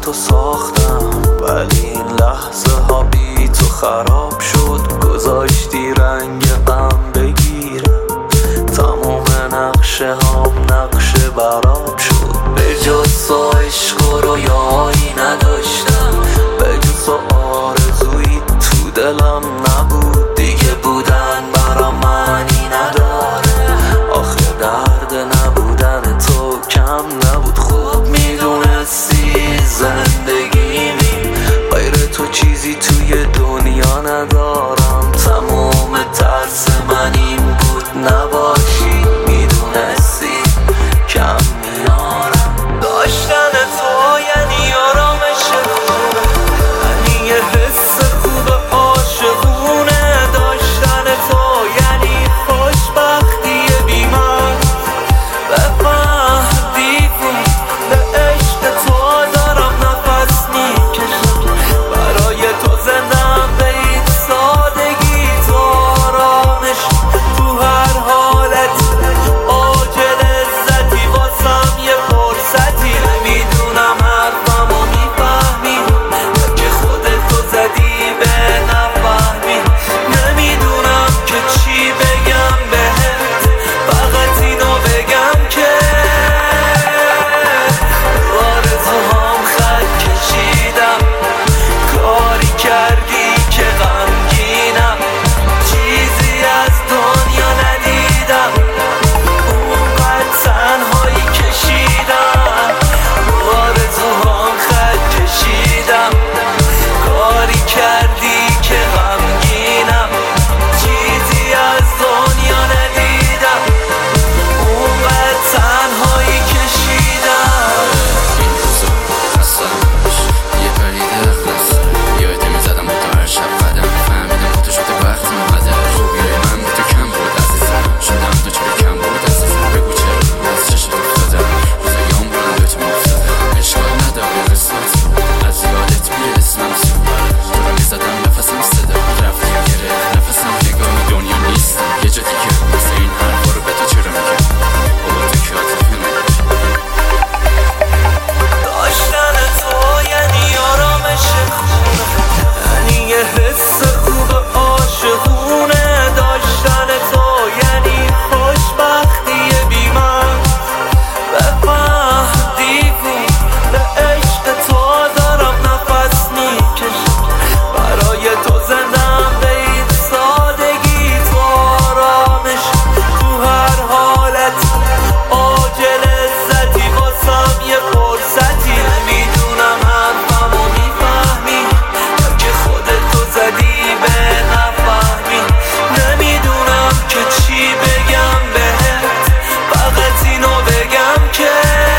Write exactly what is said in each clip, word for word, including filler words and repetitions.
تو ساختم، ولی این لحظه ها بی تو خراب شد. گذاشتی رنگ غم بگیره، تموم نقشه هام نقشه براب شد. به جز تو عشق و رویایی نداشتم، به جز تو آرزویی تو دلم نبود. دیگه بودن برام معنی نداره، آخه درد نبودن تو کم نبود. خوب میدونستی زندگیمی غیر تو چیزی توی دنیا ندارم. تموم ترس من این بود نباشی، میدونستی کم میارم. داشتن تو یعنی آرامش خونه، یعنی یه حس خوب عاشقونه. داشتن تو یعنی خوشبختی بی من. بفهم دیوون به عشق تو دارم نفس میکشم، برای تو زندم به این سادگی. تو آرامش تو هر حالت، اوج لذتی واسم یه فرصتی. نمیدونم حرفمو میفهمی که خودتو زدی به نفهمی. نمیدونم که چی بگم بهت، فقط اینو بگم که آرزوهام خط کشیدم. کاری کردی که غمگینم، چیزی از دنیا ندیدم. اونقدر تنهایی کشیدم، آرزوهام خط کشیدم. کاری کردی که غمگینم، چیزی از دنیا ندیدم. اونقدر تنهایی کشیدم. این روزا خستم باش، یه پرید خسته یاد میزدم با تو هر شب قدم. فهمیدم با تو شده وقت اومده، خوبیای من با تو کم بود عزیزم. شدم تو چرا کم بود عزیزم، بگو چرا از چشت افتادم. روزایام بلند تو مفتادم، اشکال نداره قسمت از یادت میره اسمم تو. تو رو میزدم نفسم صدا رفتی و گرفت نفسم. نگاه دنیا نیستم یه جا دیگه، مثل این حرفا رو به تو چرا میگم بابا تو که عاطفی نداری. داشتن تو یعنی آرامش خونه، یعنی یه حس خوب عاشقونه. داشتن تو یعنی خوشبختی بی من. بفهم دیوون به عشق تو دارم نفس میکشم، برای تو زندم به این سادگی. تو آرامش تو هر حالت، اوج لذتی واسم یه فرصتی. نمیدونم حرفمو میفهمی که خودتو زدی به نفهمی. نمیدونم که چی بگم بهت، فقط اینو بگم که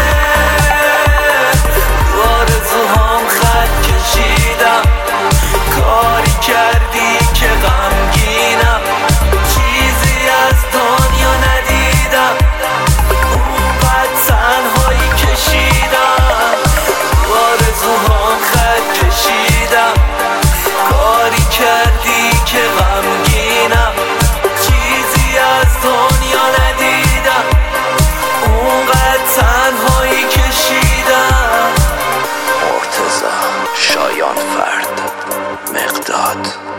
آرزوهام خط کشیدم. کاری کردی که غمگینم، چیزی از دنیا ندیدم. اونقدر تنهایی کشیدم، آرزوهام خط کشیدم. کاری کردی که غمگینم، چیزی از دنیا ندیدم. اونقدر تنهایی کشیدم. مرتضی شایان فرد مقداد.